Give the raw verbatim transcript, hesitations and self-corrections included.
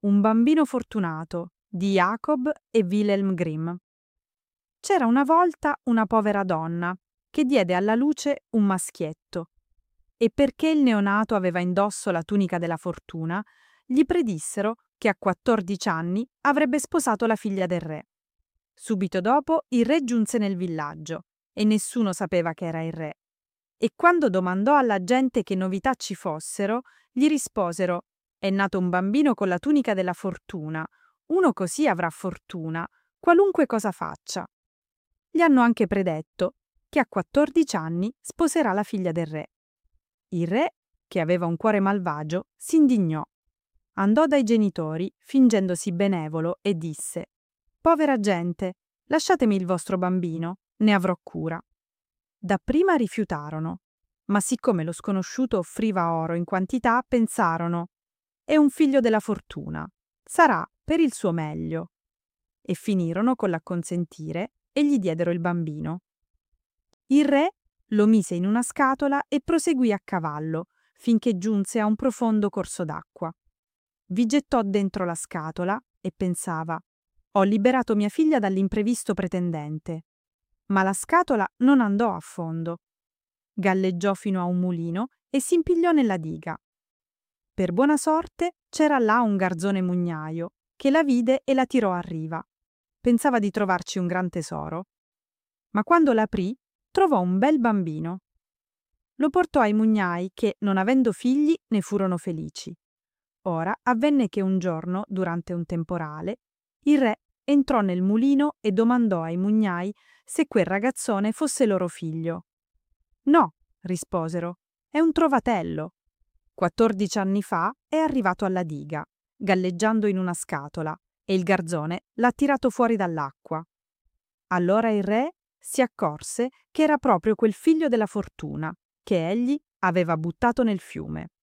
Un bambino fortunato di Jacob e Wilhelm Grimm. C'era una volta una povera donna che diede alla luce un maschietto e perché il neonato aveva indosso la tunica della fortuna, gli predissero che a quattordici anni avrebbe sposato la figlia del re. Subito dopo il re giunse nel villaggio e nessuno sapeva che era il re. E quando domandò alla gente che novità ci fossero, gli risposero: «È nato un bambino con la tunica della fortuna. Uno così avrà fortuna, qualunque cosa faccia». Gli hanno anche predetto che a quattordici anni sposerà la figlia del re. Il re, che aveva un cuore malvagio, si indignò. Andò dai genitori, fingendosi benevolo, e disse: «Povera gente, lasciatemi il vostro bambino, ne avrò cura». Dapprima rifiutarono, ma siccome lo sconosciuto offriva oro in quantità, pensarono: «È un figlio della fortuna, sarà per il suo meglio». E finirono con l'acconsentire e gli diedero il bambino. Il re lo mise in una scatola e proseguì a cavallo finché giunse a un profondo corso d'acqua. Vi gettò dentro la scatola e pensava: «Ho liberato mia figlia dall'imprevisto pretendente». Ma la scatola non andò a fondo. Galleggiò fino a un mulino e si impigliò nella diga. Per buona sorte c'era là un garzone mugnaio che la vide e la tirò a riva. Pensava di trovarci un gran tesoro. Ma quando l'aprì, trovò un bel bambino. Lo portò ai mugnai che, non avendo figli, ne furono felici. Ora avvenne che un giorno, durante un temporale, il re entrò nel mulino e domandò ai mugnai se quel ragazzone fosse loro figlio. «No», risposero, «è un trovatello. Quattordici anni fa è arrivato alla diga, galleggiando in una scatola, e il garzone l'ha tirato fuori dall'acqua». Allora il re si accorse che era proprio quel figlio della fortuna che egli aveva buttato nel fiume.